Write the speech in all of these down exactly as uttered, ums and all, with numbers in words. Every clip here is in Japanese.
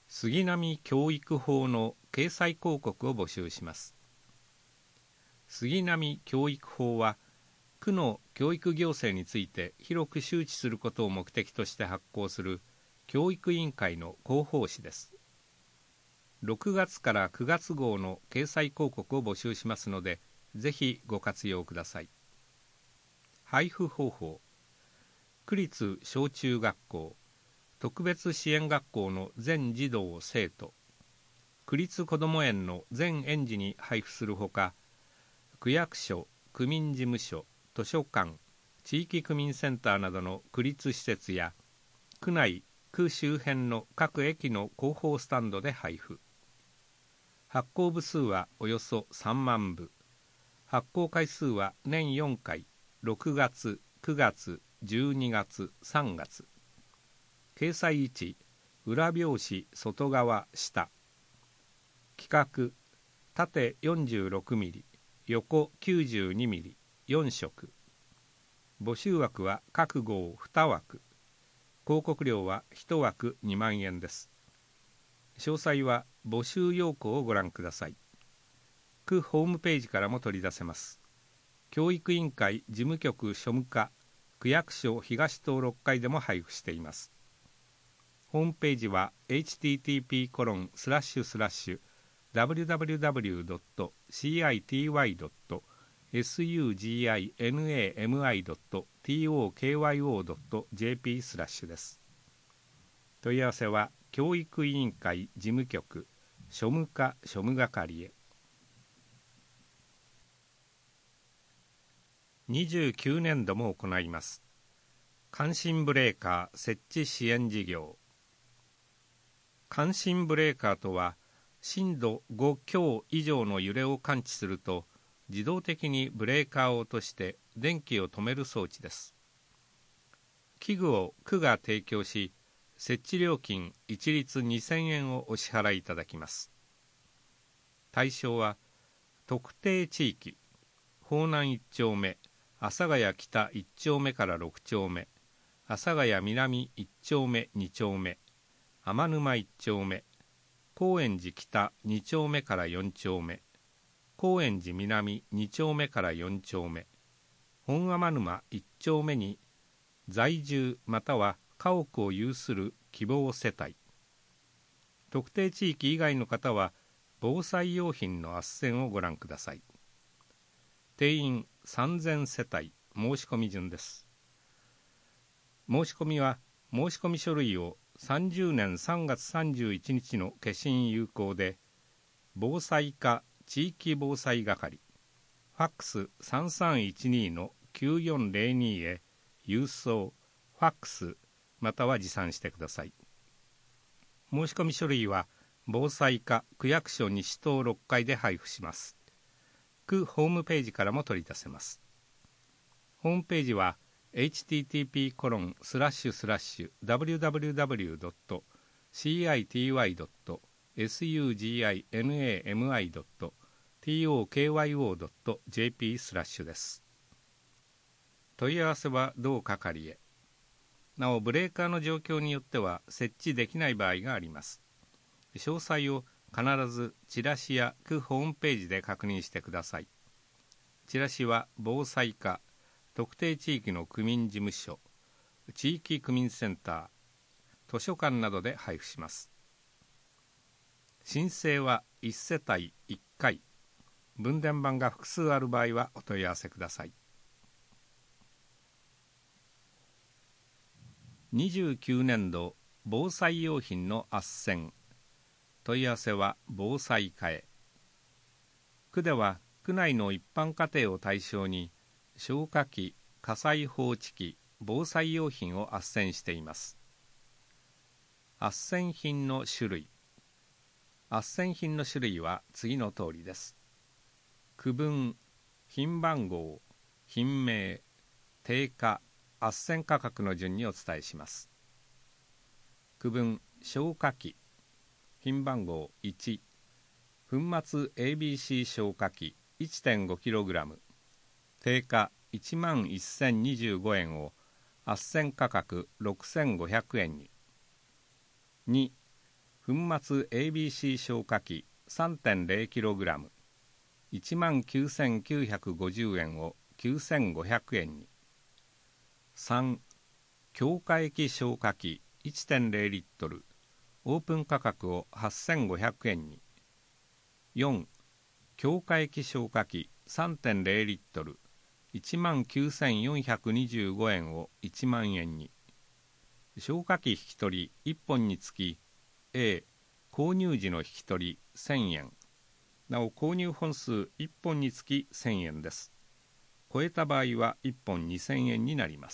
杉並教育法の掲載広告を募集します。杉並教育法は、区の教育行政について広く周知することを目的として発行する教育委員会の広報誌です。ろくがつからくがつ号の掲載広告を募集しますので、ぜひご活用ください。配布方法。区立小中学校、特別支援学校の全児童生徒、区立こども園の全園児に配布するほか、区役所、区民事務所、図書館、地域区民センターなどの区立施設や、区内、区周辺の各駅の広報スタンドで配布。発行部数はおよそさんまんぶ。発行回数は年よんかい、ろくがつ、くがつ、じゅうにがつ、さんがつ。掲載位置、裏表紙外側下。企画、縦よんじゅうろくミリ、横きゅうじゅうにミリ、よんしょく。募集枠は各号にわく。広告料はいちわくにまんえんです。詳細は募集要項をご覧ください。区ホームページからも取り出せます。教育委員会事務局庶務課、区役所東棟ろっかいでも配布しています。ホームページは エイチティーティーピーコロンスラッシュスラッシュダブリューダブリューダブリュードットシーアイティーワイドットスユージーアイエヌエーエムアイドットトーキョードットジェーピー スラッシュです。問い合わせは教育委員会事務局庶務課庶務係へ。にじゅうきゅうねんども行います。感震ブレーカー設置支援事業。感震ブレーカーとは、震度ご強以上の揺れを感知すると、自動的にブレーカーを落として電気を止める装置です。器具を区が提供し、設置料金一律にせんえんをお支払いいただきます。対象は、特定地域、方南いち丁目、阿佐ヶ谷北いち丁目からろく丁目、阿佐ヶ谷南いち丁目に丁目、天沼いち丁目、高円寺北に丁目からよん丁目、高円寺南に丁目からよん丁目、本天沼いち丁目に在住または家屋を有する希望世帯。特定地域以外の方は防災用品の斡旋をご覧ください。定員さんぜんせたい申し込み順です。申し込みは申し込み書類をさんじゅうねんさんがつさんじゅういちにちの消印有効で、防災課地域防災係、ファックスさんさんいちにのきゅうよんゼロにへ郵送、ファックスまたは持参してください。申し込み書類は防災課区役所西棟ろっかいで配布します。区ホームページからも取り出せます。ホームページは エイチティーティーピーコロンスラッシュスラッシュダブリューダブリューダブリュードットシーアイティーワイドットスユージーアイエヌエーエムアイドットトーキョードットジェーピー スラッシュです。問い合わせは同係へ。なおブレーカーの状況によっては設置できない場合があります。詳細を必ずチラシや区ホームページで確認してください。チラシは防災課、特定地域の区民事務所、地域区民センター、図書館などで配布します。申請はいち世帯いっかい。分電盤が複数ある場合はお問い合わせください。にじゅうきゅうねんど防災用品の斡旋。問い合わせは防災課へ。区では区内の一般家庭を対象に消火器、火災報知器、防災用品を斡旋しています。斡旋品の種類。斡旋品の種類は次の通りです。区分、品番号、品名、定価、斡旋価格の順にお伝えします。区分、消火器、品番号いち、粉末 エービーシー 消火器 いってんごキログラム、定価いちまんせんにじゅうごえんを斡旋価格ろくせんごひゃくえんに。に、粉粉末 エービーシー 消火器 さんてんゼロキログラム、いちまんきゅうせんきゅうひゃくごじゅうえんをきゅうせんごひゃくえんに。さん. 強化液消火器 いってんゼロ リットル、オープン価格をはっせんごひゃくえんに。よん. 強化液消火器 さんてんゼロ リットル、いちまんきゅうせんよんひゃくにじゅうごえんをいちまんえんに。消火器引き取りいっぽんにつき A 購入時の引き取りせんえん。なお購入本数いっぽんにつきせんえんです。超えた場合はいっぽんにせんえんになります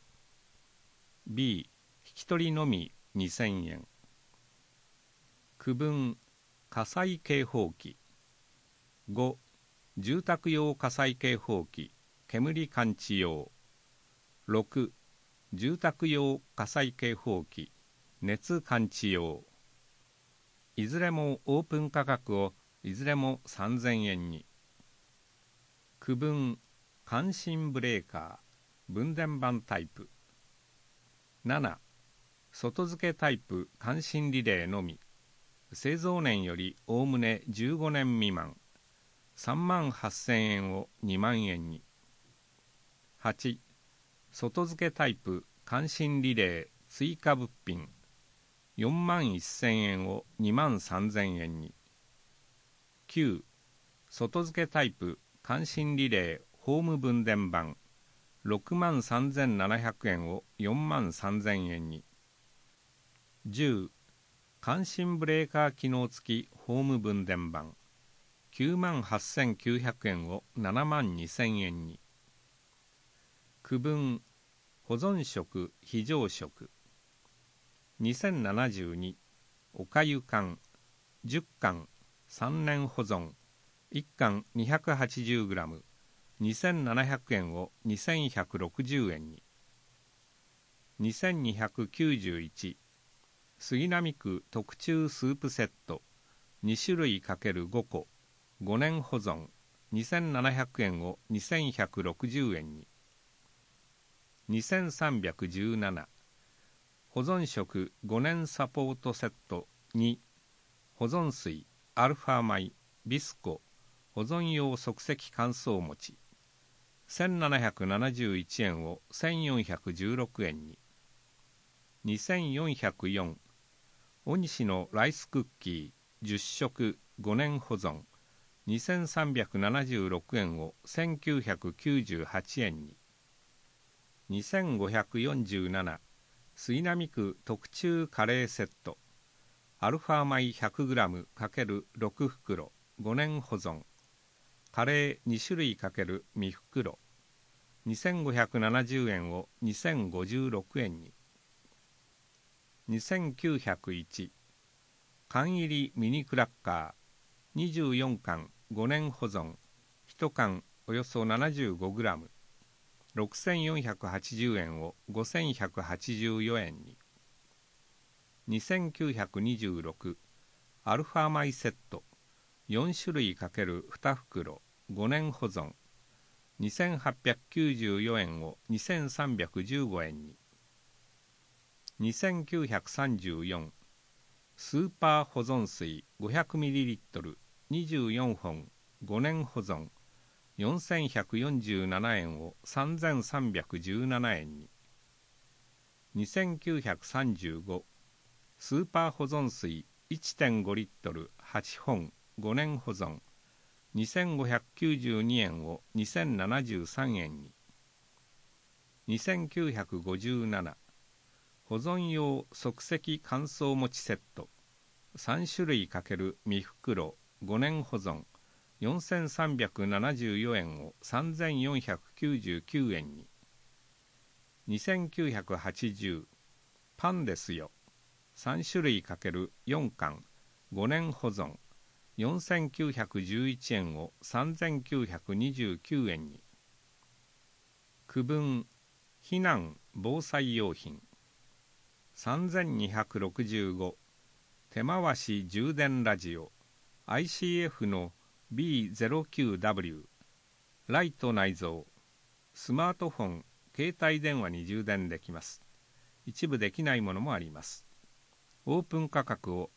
。B 引き取りのみにせんえん。区分火災警報器。ご. 住宅用火災警報器煙感知用。ろく. 住宅用火災警報器熱感知用。いずれもオープン価格をいずれもさんぜんえんに。区分感震ブレーカー分電盤タイプ。なな. 外付けタイプ感震リレーのみ、製造年よりおおむねじゅうごねん未満、さんまんはっせんえんをにまんえんに。はち. 外付けタイプ感震リレー追加物品、よんまんせんえんをにまんさんぜんえんに。きゅう. 外付けタイプ感震リレーホーム分電盤、ろくまんさんぜんななひゃくえんをよんまんさんぜんえんに。じゅう. 感震ブレーカー機能付きホーム分電盤、きゅうまんはっせんきゅうひゃくえんをななまんにせんえんに。区分保存食非常食。にせんななじゅうにおかゆ缶じゅっかんさんねん保存、いっかん にひゃくはちじゅうグラム、にせんななひゃくえんをにせんひゃくろくじゅうえんに。にせんにひゃくきゅうじゅういち杉並区特注スープセットにしゅるい ×ご 個ごねん保存、にせんななひゃくえんをにせんひゃくろくじゅうえんに。にせんさんびゃくじゅうなな保存食ごねんサポートセットに保存水アルファ米ビスコ保存用即席乾燥餅せんななひゃくななじゅういちえんをせんよんひゃくじゅうろくえんに。にせんよんひゃくよんお西のライスクッキーじゅっしょくごねん保存、にせんさんびゃくななじゅうろくえんをせんきゅうひゃくきゅうじゅうはちえんに。にせんごひゃくよんじゅうなな杉並区特注カレーセットアルファ米 ひゃくグラム×ろく 袋ごねん保存、カレーにしゅるい ×に 袋にせんごひゃくななじゅうえんをにせんごじゅうろくえんに。にせんきゅうひゃくいち缶入りミニクラッカーにじゅうよんかんごねん保存、いちかんおよそ ななじゅうごグラム、ろくせんよんひゃくはちじゅうえんをごせんひゃくはちじゅうよえんに。にせんきゅうひゃくにじゅうろくアルファ米セットよんしゅるい ×に 袋ごねん保存、にせんはっぴゃくきゅうじゅうよえんをにせんさんびゃくじゅうごえんに。にせんきゅうひゃくさんじゅうよんスーパー保存水 ごひゃくミリリットル にじゅうよんほんごねん保存、よんせんひゃくよんじゅうななえんをさんぜんさんびゃくじゅうななえんに。にせんきゅうひゃくさんじゅうごスーパー保存水 いってんごリットルはちほんごねん保存、にせんごひゃくきゅうじゅうにえんをにせんななじゅうさんえんに。にせんきゅうひゃくごじゅうなな保存用即席乾燥餅セットさんしゅるい ×に 袋ごねん保存、よんせんさんびゃくななじゅうよえんをさんぜんよんひゃくきゅうじゅうきゅうえんに。にせんきゅうひゃくはちじゅうパンですよさんしゅるい ×よん 缶ごねん保存、よんせんきゅうひゃくじゅういちえんをさんぜんきゅうひゃくにじゅうきゅうえんに。区分避難防災用品さんぜんにひゃくろくじゅうご手回し充電ラジオ アイシーエフ の ビーゼロきゅうダブリュー ライト内蔵、スマートフォン携帯電話に充電できます。一部できないものもあります。オープン価格を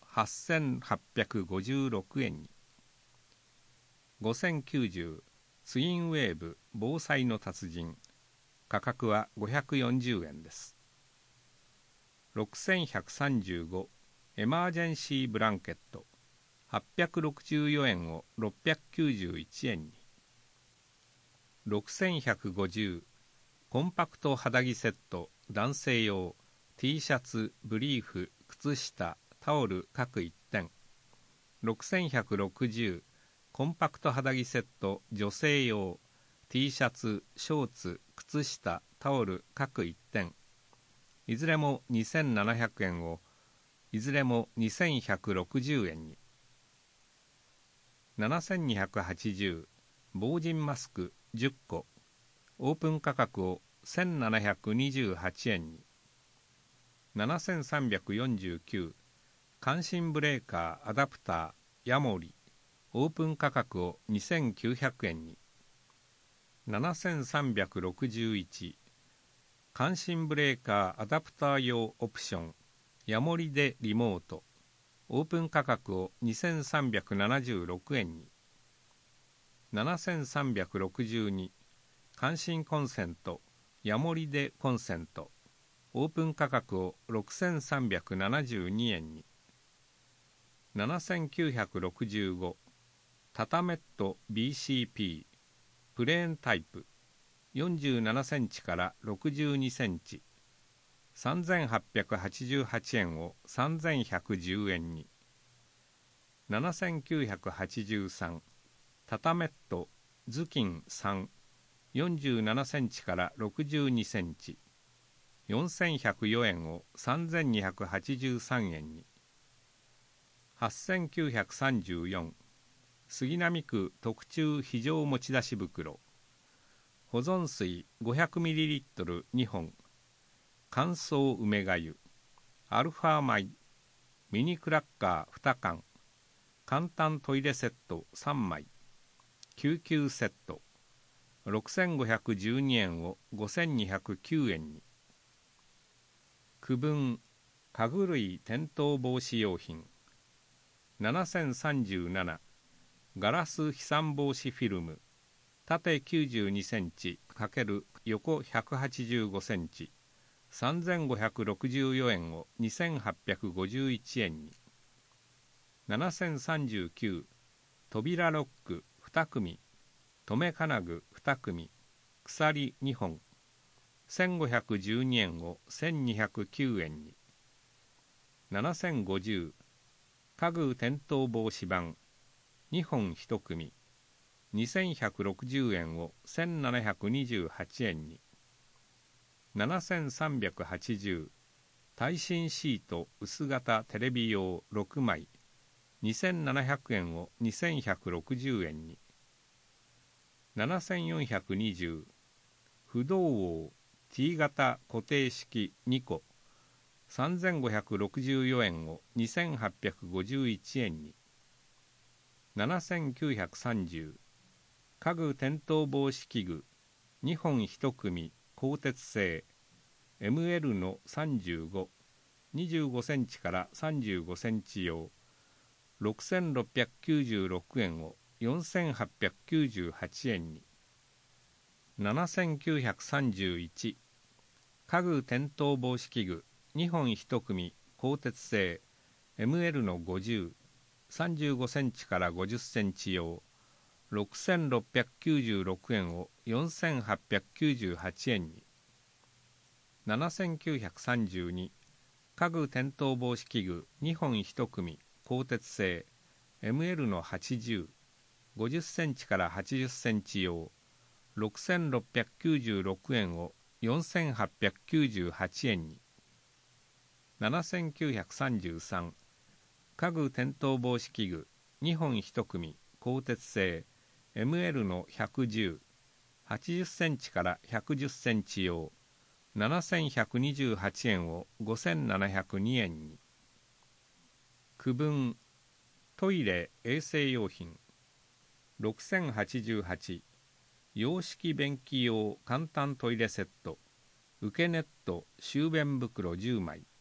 はっせんはっぴゃくごじゅうろくえんに。ごせんきゅうじゅうツインウェーブ防災の達人、価格はごひゃくよんじゅうえんです。ろくせんひゃくさんじゅうごエマージェンシーブランケット、はっぴゃくろくじゅうよえんをろっぴゃくきゅうじゅういちえんに。ろくせんひゃくごじゅうコンパクト肌着セット男性用 T シャツ、ブリーフ、靴下、タオル各いってん。ろくせんひゃくろくじゅうコンパクト肌着セット女性用 T シャツ、ショーツ、靴下、タオル各いってん。いずれもにせんななひゃくえんをいずれもにせんひゃくろくじゅうえんに。ななせんにひゃくはちじゅう防塵マスクじゅっこ、オープン価格をせんななひゃくにじゅうはちえんに。ななせんさんびゃくよんじゅうきゅう感震ブレーカーアダプターヤモリ、オープン価格をにせんきゅうひゃくえんに。ななせんさんびゃくろくじゅういち感震ブレーカーアダプター用オプションヤモリでリモート、オープン価格をにせんさんびゃくななじゅうろくえんに。ななせんさんびゃくろくじゅうに感震コンセントヤモリでコンセント、オープン価格をろくせんさんびゃくななじゅうにえんに。ななせんきゅうひゃくろくじゅうごタタメット ビーシーピー プレーンタイプよんじゅうななセンチからろくじゅうにセンチ、さんぜんはっぴゃくはちじゅうはちえんをさんぜんひゃくじゅうえんに。ななせんきゅうひゃくはちじゅうさんタタメット頭巾さん よんじゅうななセンチからろくじゅうにセンチ、よんせんひゃくよえんをさんぜんにひゃくはちじゅうさんえんに。はっせんきゅうひゃくさんじゅうよん杉並区特注非常持ち出し袋保存水 ごひゃくミリリットル にほん、乾燥梅がゆ、アルファ米、ミニクラッカーにかん、簡単トイレセットさんまい、救急セットろくせんごひゃくじゅうにえんをごせんにひゃくきゅうえんに。区分家具類転倒防止用品ななせんさんじゅうななガラス飛散防止フィルム縦きゅうじゅうにセンチ×横ひゃくはちじゅうごセンチ、さんぜんごひゃくろくじゅうよえんをにせんはっぴゃくごじゅういちえんに。ななせんさんじゅうきゅう扉ロックにくみ、留め金具にくみ、鎖にほん、せんごひゃくじゅうにえんをせんにひゃくきゅうえんに。ななせんごじゅう家具転倒防止板にほんいち組にせんひゃくろくじゅうえんをせんななひゃくにじゅうはちえんに。ななせんさんびゃくはちじゅう耐震シート薄型テレビ用ろくまいにせんななひゃくえんをにせんひゃくろくじゅうえんに。ななせんよんひゃくにじゅう不動王 T 型固定式にこさんぜんごひゃくろくじゅうよえんをにせんはっぴゃくごじゅういちえんに。ななせんきゅうひゃくさんじゅう家具転倒防止器具にほんいち組鋼鉄製 エムエル のさんじゅうご、にじゅうごセンチからさんじゅうごセンチ用ろくせんろっぴゃくきゅうじゅうろくえんをよんせんはっぴゃくきゅうじゅうはちえんに。ななせんきゅうひゃくさんじゅういち家具転倒防止器具にほんいち組鋼鉄製 エムエル のごじゅう、さんじゅうごセンチからごじゅっセンチ用ろくせんろっぴゃくきゅうじゅうろくえんをよんせんはっぴゃくきゅうじゅうはちえんに。ななせんきゅうひゃくさんじゅうに家具転倒防止器具にほんいち組鋼鉄製 エムエル のはちじゅう、ごじゅっセンチからはちじゅっセンチ用ろくせんろっぴゃくきゅうじゅうろくえんをよんせんはっぴゃくきゅうじゅうはちえんに。ななせんきゅうひゃくさんじゅうさん家具転倒防止器具にほんいち組鋼鉄製 エムエル のひゃくじゅう、はちじゅっセンチからひゃくじゅっセンチ用ななせんひゃくにじゅうはちえんをごせんななひゃくにえんに。区分トイレ衛生用品ろくせんはちじゅうはち洋式便器用簡単トイレセット受けネット周便袋じゅうまい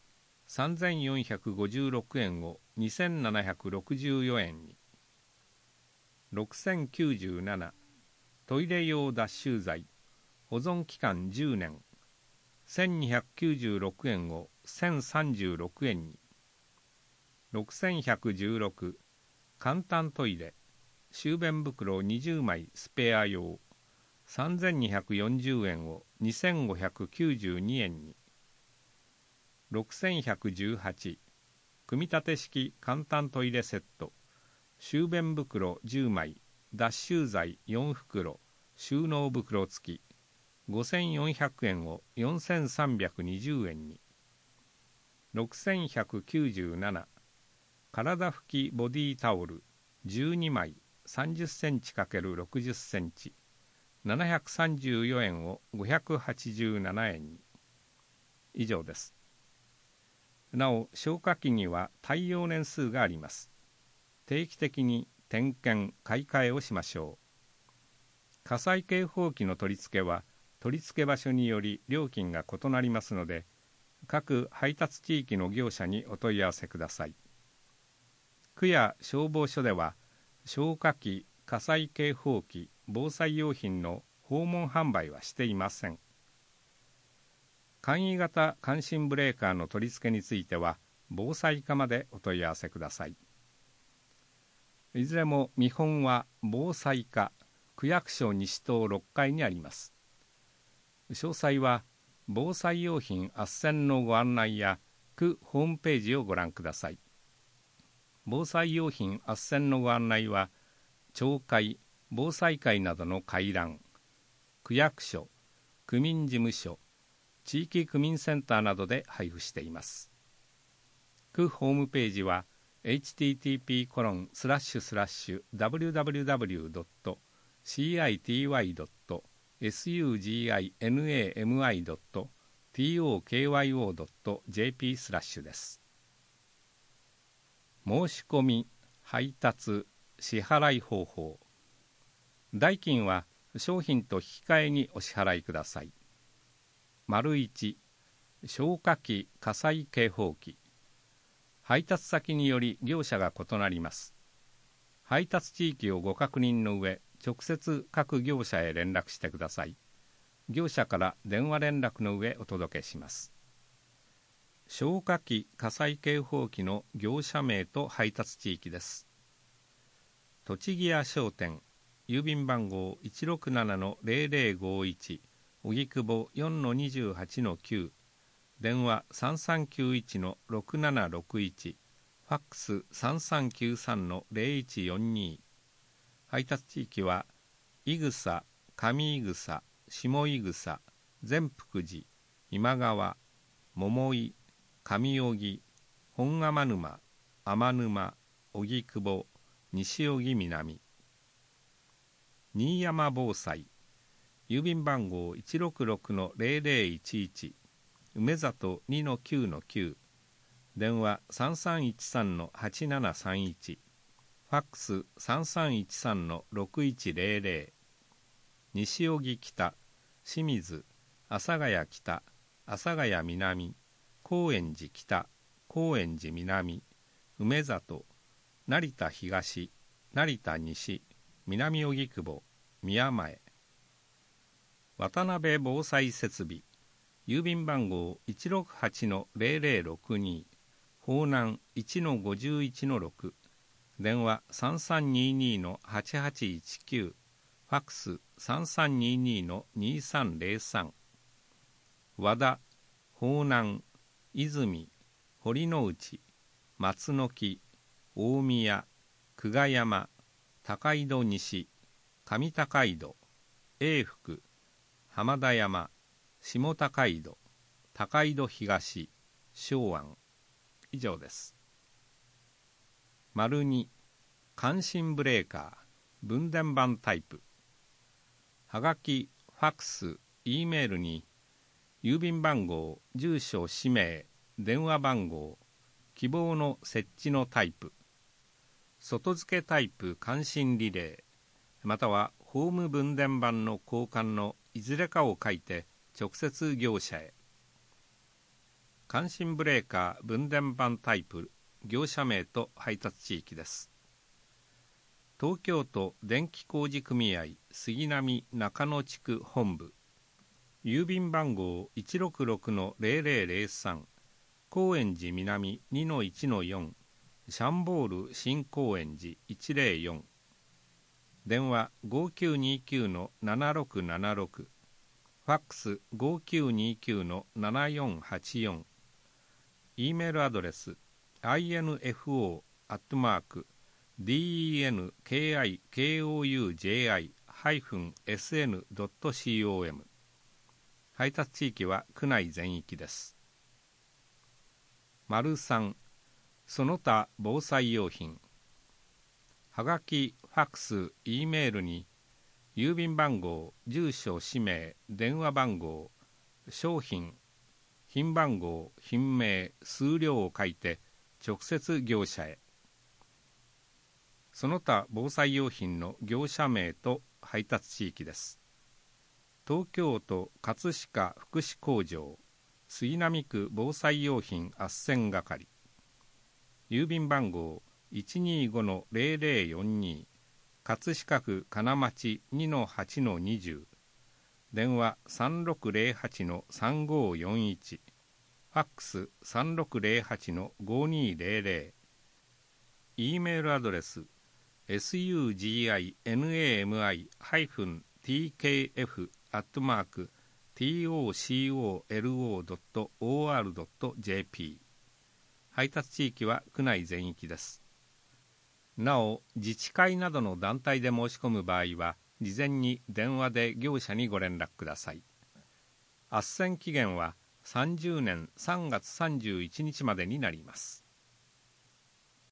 さんぜんよんひゃくごじゅうろくえんをにせんななひゃくろくじゅうよえんに。ろくせんきゅうじゅうなな、トイレ用脱臭剤保存期間じゅうねん、せんにひゃくきゅうじゅうろくえんをせんさんじゅうろくえんに。ろくせんひゃくじゅうろく、簡単トイレ小便袋にじゅうまいスペア用さんぜんにひゃくよんじゅうえんをにせんごひゃくきゅうじゅうにえんに。ろくせんひゃくじゅうはち、組み立て式簡単トイレセット小便袋じゅうまい脱臭剤よんふくろ収納袋付きごせんよんひゃくえんをよんせんさんびゃくにじゅうえんに。ろくせんひゃくきゅうじゅうなな、体拭きボディタオルじゅうにまいさんじゅっセンチ×ろくじゅっセンチななひゃくさんじゅうよえんをごひゃくはちじゅうななえんに。以上です。なお消火器には耐用年数があります。定期的に点検買い替えをしましょう。火災警報器の取り付けは取り付け場所により料金が異なりますので、各配達地域の業者にお問い合わせください。区や消防署では消火器、火災警報器、防災用品の訪問販売はしていません。簡易型感震ブレーカーの取り付けについては防災課までお問い合わせください。いずれも見本は防災課区役所西棟ろっかいにあります。詳細は防災用品斡旋のご案内や区ホームページをご覧ください。防災用品斡旋のご案内は町会、防災会などの会覧、区役所、区民事務所、地域区民センターなどで配布しています。区ホームページは エイチティーティーピーコロンスラッシュスラッシュダブリューダブリューダブリュードットシーアイティーワイドットエスユージーアイエヌエーエムアイドットティーオーケーワイオードットジェーピー スラッシュです。申し込み、配達、支払い方法。代金は商品と引き換えにお支払いください。丸いち、消火器、火災警報器。配達先により業者が異なります。配達地域をご確認の上、直接各業者へ連絡してください。業者から電話連絡の上お届けします。消火器、火災警報器の業者名と配達地域です。栃木屋商店、郵便番号 いちろくななのゼロゼロごいち、荻窪 よんのにじゅうはちのきゅう、電話 さんさんきゅういちのろくななろくいち、ファックス さんさんきゅうさんのゼロいちよんに。配達地域は伊草、上伊草、下伊草、善福寺、今川、桃井、上荻、本天沼、天沼、荻窪、西荻南。新山防災、郵便番号 いちろくろくのゼロゼロいちいち、梅里 にのきゅうのきゅう、電話 さんさんいちさんのはちななさんいち、ファックス さんさんいちさんのろくいちゼロゼロ。西荻北、清水、阿佐ヶ谷北、阿佐ヶ谷南、高円寺北、高円寺南、梅里、成田東、成田西、南荻窪、宮前。渡辺防災設備、郵便番号 いちろくはちのゼロゼロろくに、方南 いちのごいちのろく、電話 さんさんににのはちはちいちきゅう、ファックス さんさんににのにさんゼロさん。和田、方南、泉、堀之内、松の木、大宮、久我山、高井戸西、上高井戸、永福、浜田山、下高井戸、高井戸東、昭安。以上です。丸に、感震ブレーカー、分電盤タイプ。はがき、ファックス、Eメールに、郵便番号、住所、氏名、電話番号、希望の設置のタイプ、外付けタイプ感震リレー、またはホーム分電盤の交換のいずれかを書いて直接業者へ。 感震ブレーカー分電盤タイプ業者名と配達地域です。東京都電気工事組合杉並中野地区本部、郵便番号 いちろくろくのゼロゼロゼロさん 高円寺南 にのいちのよん シャンボール新高円寺いちゼロよん、電話 ごきゅうにきゅうのななろくななろく、ファックス ごきゅうにきゅうのななよんはちよん、E メールアドレス アイエヌエフオー アットマーク ディーイーエヌケーアイケーオーユージェーアイ ハイフン エスエヌ ドット コム、 配達地域は区内全域です。丸さん、その他防災用品。はがき、ファックス、E メールに郵便番号、住所、氏名、電話番号、商品、品番号、品名、数量を書いて直接業者へ。その他防災用品の業者名と配達地域です。東京都葛飾福祉工場杉並区防災用品斡旋係、郵便番号 いちにごのゼロゼロよんに、葛飾区金町 にのはちのにじゅう、電話 さんろくゼロはちのさんごよんいち、ファックス さんろくゼロはちのごにゼロゼロ、E メールアドレス スグジンマイ ハイフン ティーケーエフ アットマーク トコロ ドット オーアール ドット ジェーピー、 配達地域は区内全域です。なお、自治会などの団体で申し込む場合は事前に電話で業者にご連絡ください。斡旋期限はさんじゅうねんさんがつさんじゅういちにちまでになります。